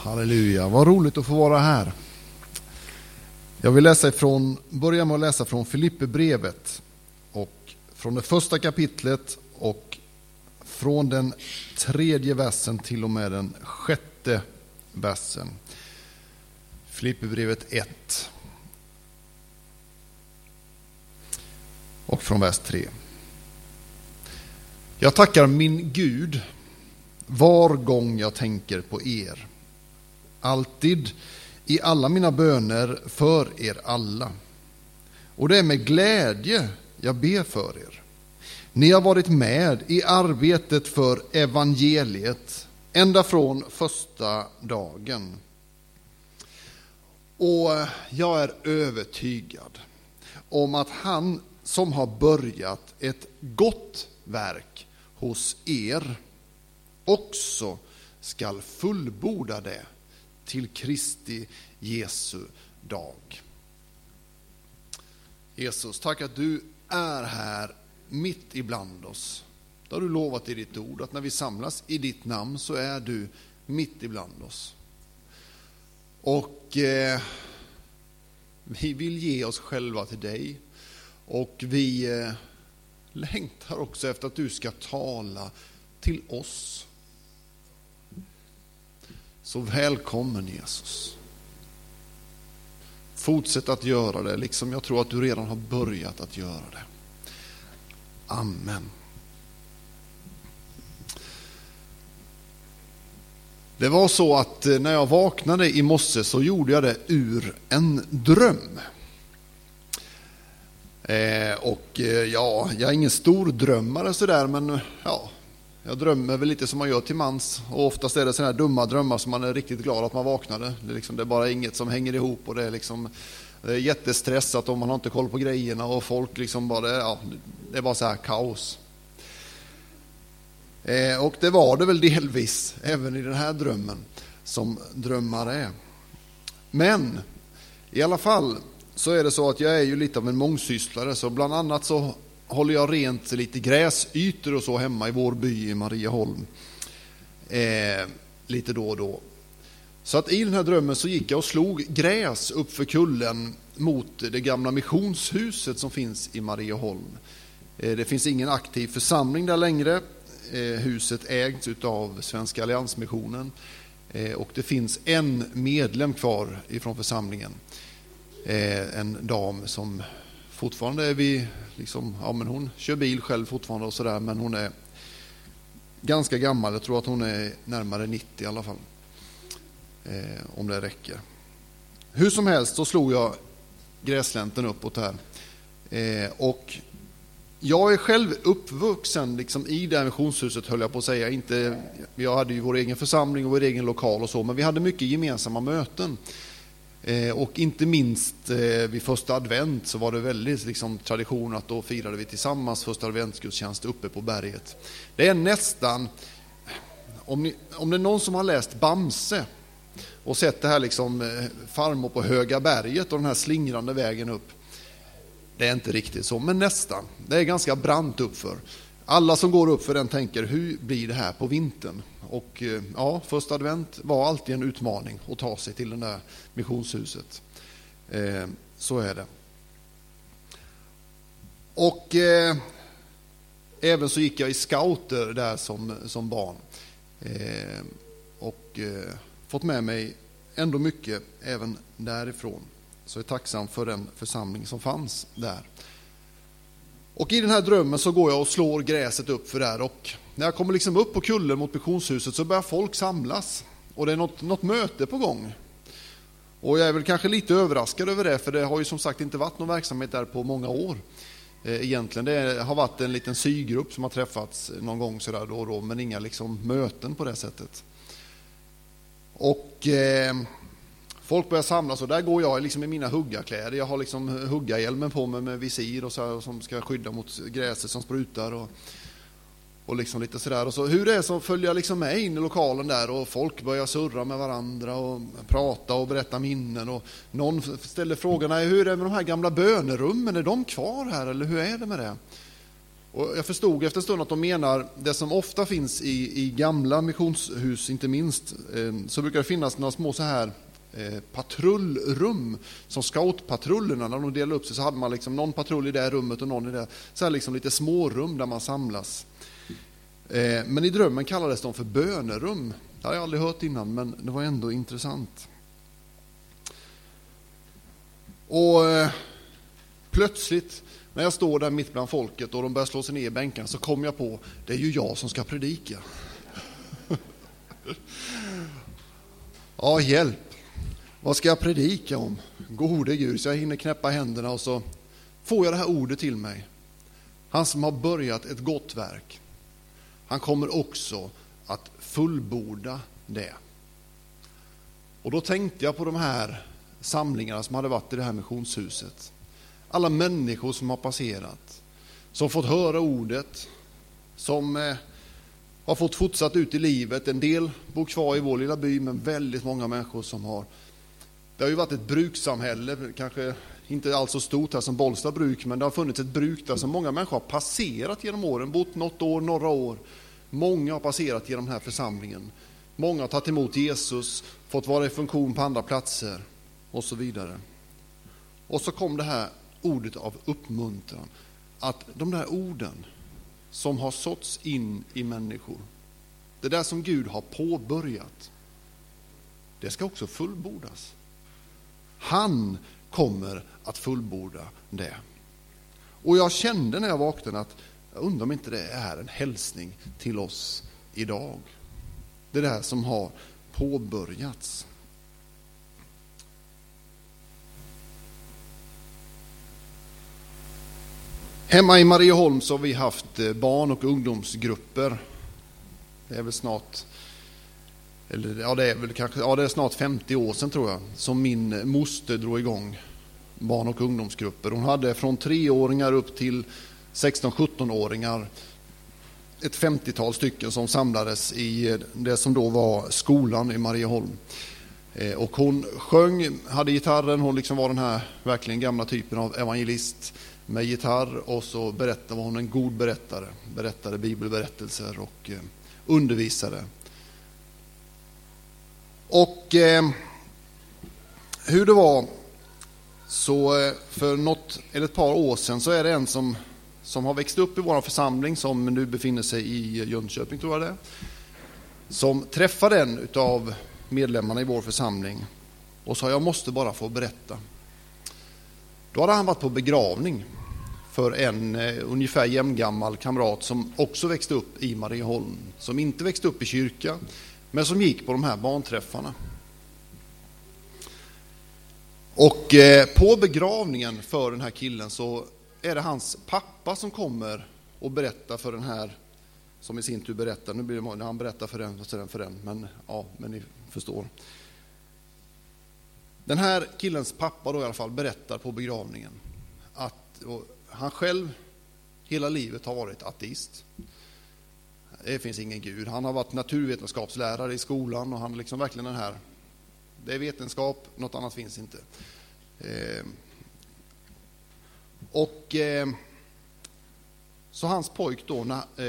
Halleluja, vad roligt att få vara här. Jag vill börja med att läsa från Filipperbrevet och från det första kapitlet och från den 3:e versen till och med den 6:e versen. Filipperbrevet 1 och från vers 3. Jag tackar min Gud var gång jag tänker på er. Alltid i alla mina böner för er alla. Och det är med glädje jag ber för er. Ni har varit med i arbetet för evangeliet ända från första dagen. Och jag är övertygad om att han som har börjat ett gott verk hos er också skall fullborda det till Kristi Jesu dag. Jesus, tack att du är här mitt ibland oss. Då har du lovat i ditt ord att när vi samlas i ditt namn så är du mitt ibland oss. Och vi vill ge oss själva till dig. Och vi längtar också efter att du ska tala till oss. Så välkommen Jesus. Fortsätt att göra det, liksom jag tror att du redan har börjat att göra det. Amen. Det var så att när jag vaknade i morse så gjorde jag det ur en dröm. Jag är ingen stor drömmare sådär, men ja, jag drömmer väl lite som man gör till mans. Och oftast är det sådana här dumma drömmar som man är riktigt glad att man vaknade. Det är bara inget som hänger ihop och det är jättestressat och man har inte koll på grejerna och folk det är bara så här kaos. Och det var det väl delvis även i den här drömmen som drömmar är. Men i alla fall så är det så att jag är ju lite av en mångsysslare, så bland annat så håller jag rent lite gräsytor och så hemma i vår by i Marieholm lite då och då. Så att i den här drömmen så gick jag och slog gräs upp för kullen mot det gamla missionshuset som finns i Marieholm. Det finns ingen aktiv församling där längre. Huset ägs av Svenska Alliansmissionen och det finns en medlem kvar ifrån församlingen. En dam som fortfarande är men hon kör bil själv fortfarande och sådär, men hon är ganska gammal. Jag tror att hon är närmare 90 i alla fall, om det räcker. Hur som helst så slog jag gräslänten uppåt här, och jag är själv uppvuxen i det här missionshuset, höll jag på att säga. Jag hade ju vår egen församling och vår egen lokal och så, men vi hade mycket gemensamma möten. Och inte minst vid första advent så var det väldigt tradition att då firade vi tillsammans första adventsgudstjänst uppe på berget. Det är nästan, om det är någon som har läst Bamse och sett det här farmor på höga berget och den här slingrande vägen upp. Det är inte riktigt så, men nästan. Det är ganska brant uppför. Alla som går upp för den tänker, hur blir det här på vintern? Och ja, första advent var alltid en utmaning att ta sig till det där missionshuset. Så är det. Och även så gick jag i scouter där som barn. Och fått med mig ändå mycket även därifrån. Så jag är tacksam för den församling som fanns där. Och i den här drömmen så går jag och slår gräset upp för där, och när jag kommer upp på kullen mot missionshuset så börjar folk samlas och det är något möte på gång. Och jag är väl kanske lite överraskad över det, för det har ju som sagt inte varit någon verksamhet där på många år egentligen. Det har varit en liten sygrupp som har träffats någon gång sådär då och då, men inga möten på det sättet. Och folk börjar samlas och där går jag i mina huggarkläder. Jag har huggarhjälmen på mig med visir och så som ska skydda mot gräset som sprutar och lite sådär. Och så hur det är så följer jag med in i lokalen där, och folk börjar surra med varandra och prata och berätta minnen, och någon ställer frågan, hur är det med de här gamla bönerummen, är de kvar här eller hur är det med det? Och jag förstod efter en stund att de menar det som ofta finns i gamla missionshus, inte minst, så brukar det finnas några små så här patrullrum, som scoutpatrullerna, när de delade upp sig så hade man liksom någon patrull i det rummet och någon i det, så här liksom lite smårum där man samlas. Men i drömmen kallades de för bönerum. Det har jag aldrig hört innan, men det var ändå intressant. Och plötsligt när jag står där mitt bland folket och de börjar slå sig ner i bänken, så kom jag på, det är ju jag som ska predika. Ja, hjälp. Vad ska jag predika om? Gode Gud, så jag hinner knäppa händerna och så får jag det här ordet till mig. Han som har börjat ett gott verk, han kommer också att fullborda det. Och då tänkte jag på de här samlingarna som hade varit i det här missionshuset. Alla människor som har passerat, som fått höra ordet, som har fått fortsatt ut i livet. En del bor kvar i vår lilla by, men väldigt många människor som har... Det har ju varit ett brukssamhälle, kanske inte alls så stort här som Bollsta bruk, men det har funnits ett bruk där som många människor har passerat genom åren, bott något år, några år. Många har passerat genom den här församlingen. Många har tagit emot Jesus, fått vara i funktion på andra platser och så vidare. Och så kom det här ordet av uppmuntran, att de där orden som har såtts in i människor, det där som Gud har påbörjat, det ska också fullbordas. Han kommer att fullborda det. Och jag kände när jag vaknade att jag undrar om inte det är en hälsning till oss idag. Det där som har påbörjats. Hemma i Marieholm så har vi haft barn- och ungdomsgrupper. Det är väl snart, eller ja, det är väl kanske, ja, det är snart 50 år sedan tror jag, som min moster drog igång barn- och ungdomsgrupper. Hon hade från 3-åringar upp till 16-17-åringar ett 50-tal stycken som samlades i det som då var skolan i Marieholm. Och hon sjöng, hade gitarren, hon liksom var den här verkligen gamla typen av evangelist med gitarr, och så var hon en god berättade bibelberättelser och undervisade. Och hur det var, så för något eller ett par år sedan så är det en som har växt upp i vår församling, som nu befinner sig i Jönköping tror jag det, som träffade en av medlemmarna i vår församling och sa, jag måste bara få berätta. Då hade han varit på begravning för en ungefär jämngammal kamrat som också växte upp i Marieholm, som inte växte upp i kyrka, men som gick på de här barnträffarna. Och på begravningen för den här killen så är det hans pappa som kommer och berättar för den här, som i sin tur berättar, nu blir det när han berättar för den och så den för den, men ja, men ni förstår. Den här killens pappa då i alla fall berättar på begravningen att han själv hela livet har varit ateist. Det finns ingen Gud. Han har varit naturvetenskapslärare i skolan och han liksom verkligen den här, det är vetenskap, något annat finns inte. Så hans pojk då,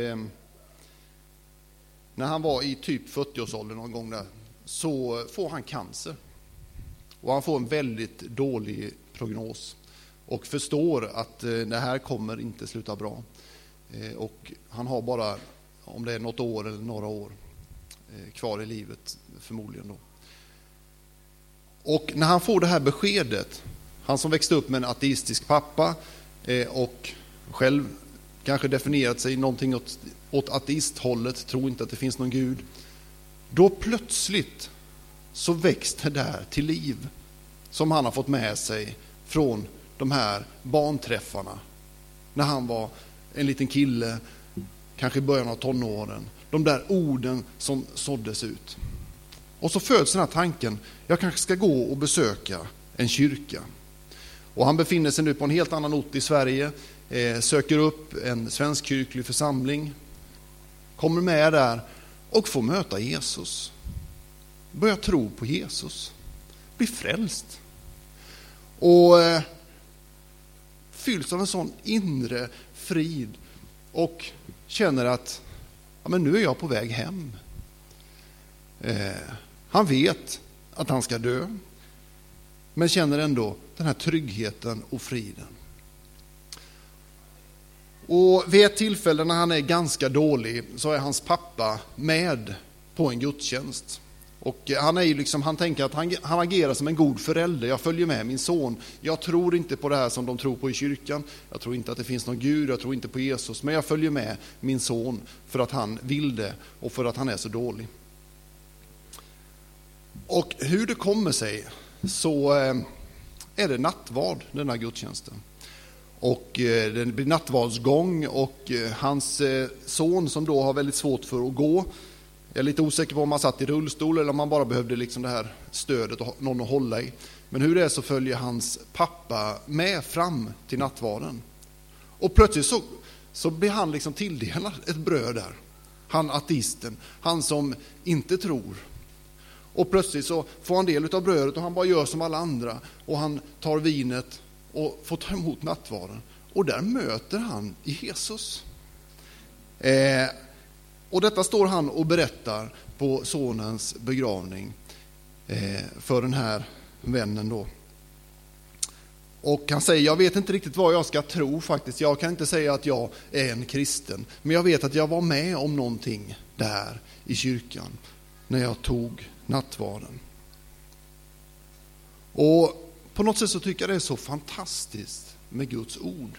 när han var i typ 40-årsåldern någon gång där, så får han cancer. Och han får en väldigt dålig prognos och förstår att det här kommer inte sluta bra. Och han har bara, om det är något år eller några år kvar i livet förmodligen då. Och när han får det här beskedet, han som växte upp med en ateistisk pappa och själv kanske definierat sig någonting åt ateisthållet, tror inte att det finns någon Gud, då plötsligt så växte det där till liv som han har fått med sig från de här barnträffarna när han var en liten kille, kanske i början av tonåren. De där orden som såddes ut. Och så föds den här tanken, jag kanske ska gå och besöka en kyrka. Och han befinner sig nu på en helt annan ort i Sverige, söker upp en svensk kyrklig församling, kommer med där och får möta Jesus. Börjar tro på Jesus, blir frälst och fylls av en sån inre frid och känner att men nu är jag på väg hem. Han vet att han ska dö, men känner ändå den här tryggheten och friden. Och vid ett tillfälle när han är ganska dålig så är hans pappa med på en gudstjänst. Och han tänker att han agerar som en god förälder. Jag följer med min son. Jag tror inte på det här som de tror på i kyrkan. Jag tror inte att det finns någon Gud. Jag tror inte på Jesus. Men jag följer med min son för att han vill det och för att han är så dålig. Och hur det kommer sig så är det nattvard, den här gudstjänsten. Och det blir nattvardsgång och hans son som då har väldigt svårt för att gå. Jag är lite osäker på om han satt i rullstol eller om man bara behövde liksom det här stödet och någon att hålla i. Men hur det är så följer hans pappa med fram till nattvarden. Och plötsligt så blir han liksom tilldelad ett bröd där. Han ateisten, han som inte tror. Och plötsligt så får han del av brödet och han bara gör som alla andra. Och han tar vinet och får ta emot nattvarden. Och där möter han Jesus. Och detta står han och berättar på sonens begravning för den här vännen då. Och han säger, jag vet inte riktigt vad jag ska tro faktiskt. Jag kan inte säga att jag är en kristen. Men jag vet att jag var med om någonting där i kyrkan när jag tog nattvarden. Och på något sätt så tycker jag det är så fantastiskt med Guds ord.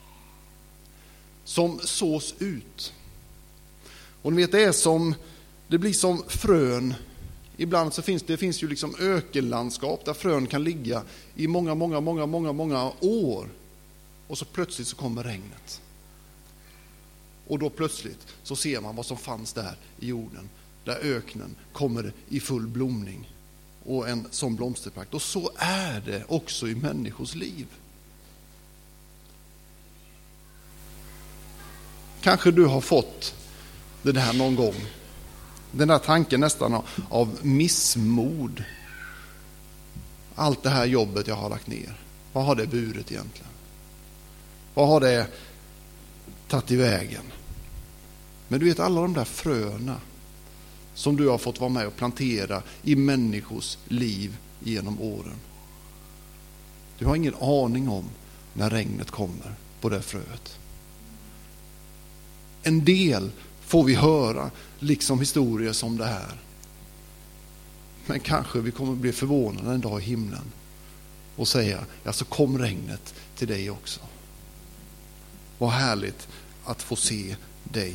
Som sås ut. Och ni vet, det blir som frön. Ibland så finns ju liksom ökenlandskap där frön kan ligga i många år. Och så plötsligt så kommer regnet. Och då plötsligt så ser man vad som fanns där i jorden. Där öknen kommer i full blomning. Och en sån blomsterprakt. Och så är det också i människors liv. Kanske du har fått det här någon gång. Den där tanken nästan av missmod. Allt det här jobbet jag har lagt ner. Vad har det burit egentligen? Vad har det tagit i vägen? Men du vet, alla de där fröna som du har fått vara med och plantera i människors liv genom åren. Du har ingen aning om när regnet kommer på det fröet. En del får vi höra, liksom historier som det här. Men kanske vi kommer bli förvånade en dag i himlen och säga, ja, så kom regnet till dig också. Vad härligt att få se dig.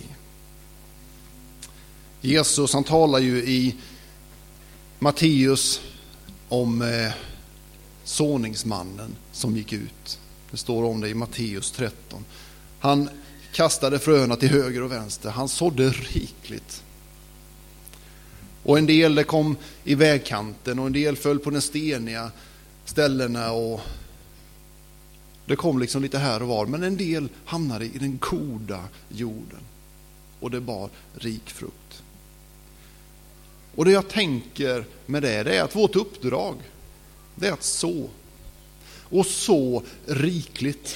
Jesus, han talar ju i Matteus om såningsmannen som gick ut. Det står om det i Matteus 13. Han kastade fröna till höger och vänster. Han sådde rikligt. Och en del det kom i vägkanten och en del föll på den steniga ställena och det kom liksom lite här och var. Men en del hamnade i den goda jorden och det bar rik frukt. Och det jag tänker med det är att vårt uppdrag, det är att så. Och så rikligt.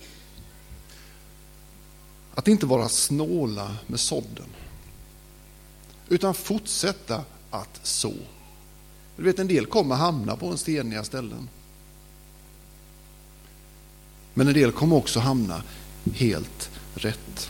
Att inte vara snåla med sådden. Utan fortsätta att så. Du vet, en del kommer hamna på en steniga ställen. Men en del kommer också hamna helt rätt.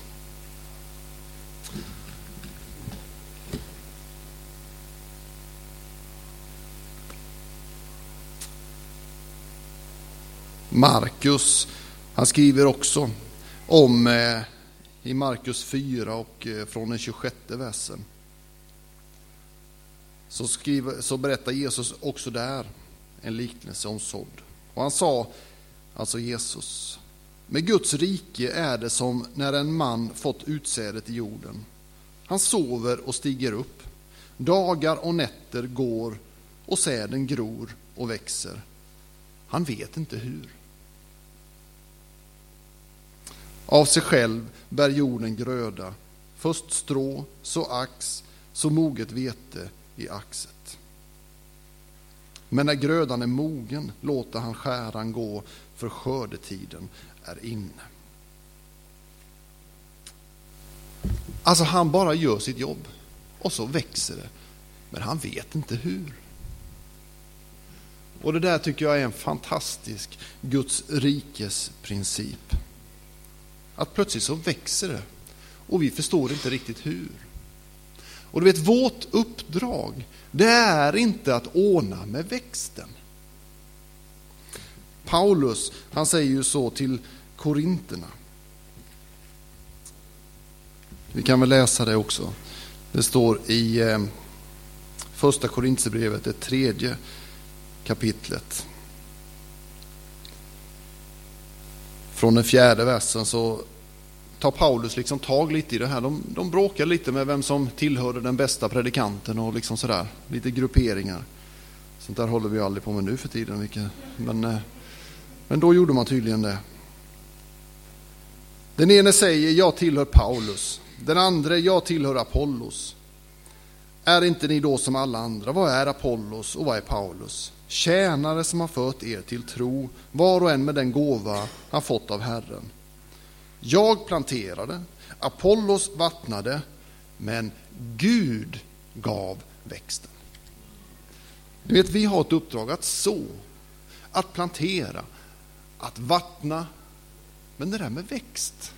Markus, han skriver också om i Markus 4 och från den 26:e versen. Så berättar Jesus också där en liknelse om sådd. Och han sa, alltså Jesus, med Guds rike är det som när en man fått utsädet i jorden. Han sover och stiger upp. Dagar och nätter går och säden gror och växer. Han vet inte hur. Av sig själv bär jorden gröda. Först strå, så ax, så moget vete i axet. Men när grödan är mogen låter han skäran gå, för skördetiden är inne. Alltså han bara gör sitt jobb och så växer det. Men han vet inte hur. Och det där tycker jag är en fantastisk Guds rikes princip. Att plötsligt så växer det och vi förstår inte riktigt hur. Och du vet, vårt uppdrag, det är inte att ordna med växten. Paulus, han säger ju så till korinterna. Vi kan väl läsa det också. Det står i första Korinthierbrevet, det 3:e kapitlet. Från den 4:e versen så tar Paulus liksom tag lite i det här. De bråkar lite med vem som tillhörde den bästa predikanten och liksom sådär. Lite grupperingar. Sånt där håller vi aldrig på med nu för tiden. Men då gjorde man tydligen det. Den ene säger, jag tillhör Paulus. Den andra, jag tillhör Apollos. Är inte ni då som alla andra? Vad är Apollos och vad är Paulus? Tjänare som har fört er till tro, var och en med den gåva han fått av Herren. Jag planterade, Apollos vattnade, men Gud gav växten. Du vet, vi har ett uppdrag att så, att plantera, att vattna, men det där med växt.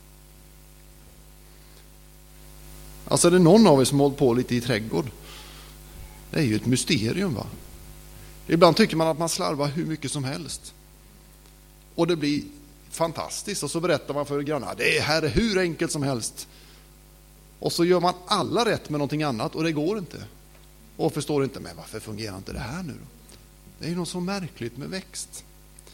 Alltså är det någon av er som hållit på lite i trädgård? Det är ju ett mysterium, va? Ibland tycker man att man slarvar hur mycket som helst. Och det blir fantastiskt. Och så berättar man för grannar, det här är hur enkelt som helst. Och så gör man alla rätt med någonting annat och det går inte. Och förstår inte, men varför fungerar inte det här nu då? Det är ju något så märkligt med växt.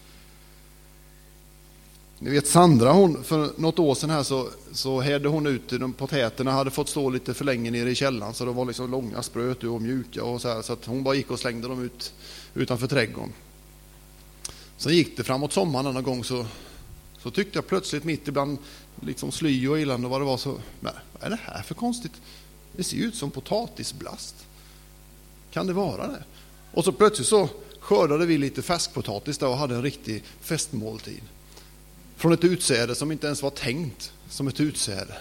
Ni vet Sandra, hon, för något år sedan här så hädde hon ut de potäterna, hade fått stå lite för länge nere i källaren så de var liksom långa, spröt och mjuka och så här, så att hon bara gick och slängde dem ut utanför trädgården. Sen gick det framåt sommaren någon gång så tyckte jag plötsligt mitt ibland liksom sly och illande vad det var så, men vad är det här för konstigt? Det ser ju ut som potatisblast. Kan det vara det? Och så plötsligt så skördade vi lite färskpotatis där och hade en riktig festmåltid. Från ett utsäde som inte ens var tänkt som ett utsäde.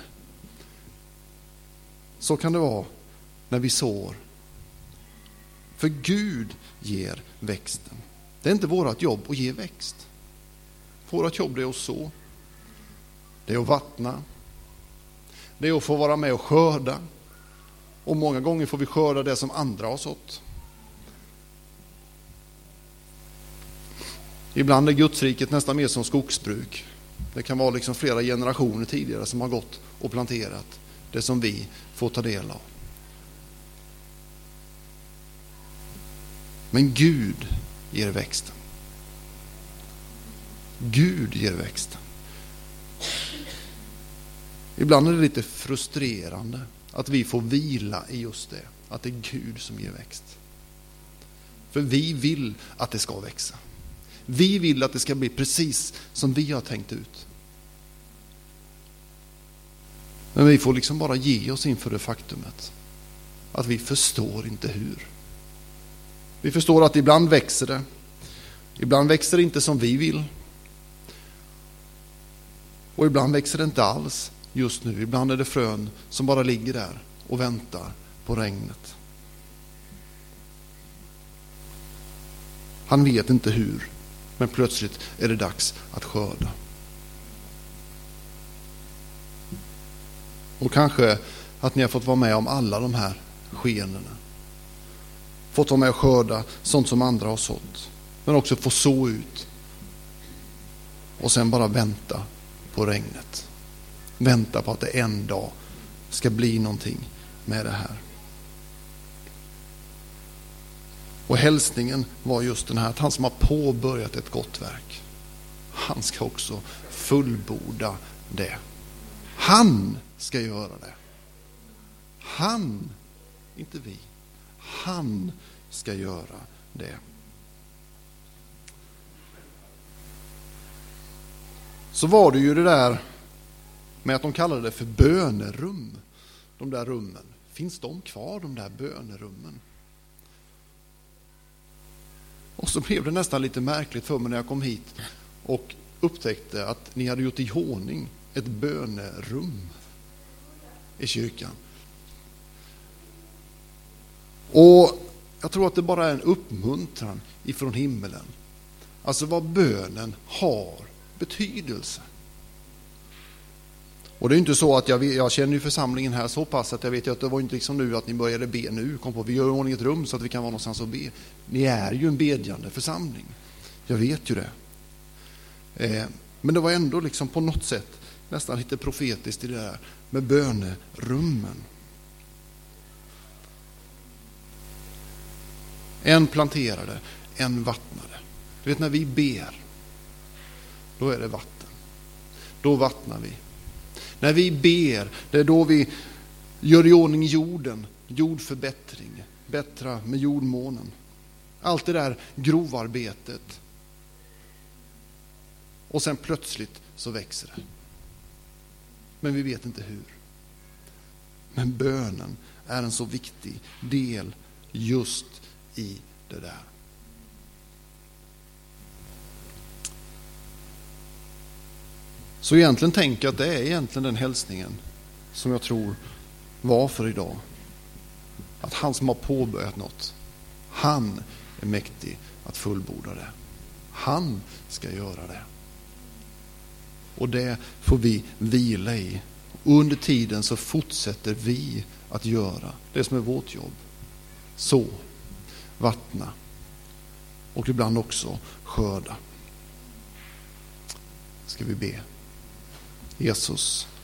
Så kan det vara när vi sår. För Gud ger växten. Det är inte vårt jobb att ge växt. Vårt jobb är att så. Det är att vattna. Det är att få vara med och skörda. Och många gånger får vi skörda det som andra har sått. Ibland är Gudsriket nästan mer som skogsbruk. Det kan vara liksom flera generationer tidigare som har gått och planterat det som vi får ta del av. Men Gud ger växten. Gud ger växten. Ibland är det lite frustrerande att vi får vila i just det. Att det är Gud som ger växt. För vi vill att det ska växa. Vi vill att det ska bli precis som vi har tänkt ut. Men vi får liksom bara ge oss inför det faktumet att vi förstår inte hur. Vi förstår att ibland växer det. Ibland växer det inte som vi vill. Och ibland växer det inte alls just nu. Ibland är det frön som bara ligger där och väntar på regnet. Han vet inte hur. Men plötsligt är det dags att skörda. Och kanske att ni har fått vara med om alla de här skeendena. Fått vara med och skörda sånt som andra har sått. Men också få så ut. Och sen bara vänta på regnet. Vänta på att det en dag ska bli någonting med det här. Och hälsningen var just den här, att han som har påbörjat ett gott verk, han ska också fullborda det. Han ska göra det. Han, inte vi. Han ska göra det. Så var det ju det där med att de kallade det för bönerum. De där rummen. Finns de kvar, de där bönerummen? Och så blev det nästan lite märkligt för mig när jag kom hit och upptäckte att ni hade gjort i ordning ett bönerum. i kyrkan. Och jag tror att det bara är en uppmuntran ifrån himmelen. Alltså vad bönen har betydelse. Och det är inte så att jag känner ju församlingen här så pass att jag vet att det var inte liksom nu att ni började be nu. Kom på, vi gör i ordning ett rum så att vi kan vara någonstans och be. Ni är ju en bedjande församling. Jag vet ju det. Men det var ändå liksom på något sätt nästan lite profetiskt i det där med bönerummen. En planterade, en vattnade. Du vet när vi ber, då är det vatten. Då vattnar vi. När vi ber, det är då vi gör i ordning jorden, jordförbättring, bättra med jordmånen. Allt det där grovarbetet. Och sen plötsligt så växer det. Men vi vet inte hur. Men bönen är en så viktig del just i det där. Så egentligen tänker jag att det är egentligen den hälsningen som jag tror var för idag. Att han som har påbörjat något, han är mäktig att fullborda det. Han ska göra det. Och det får vi vila i. Och under tiden så fortsätter vi att göra det som är vårt jobb. Så, vattna och ibland också skörda. Ska vi be. Jesus,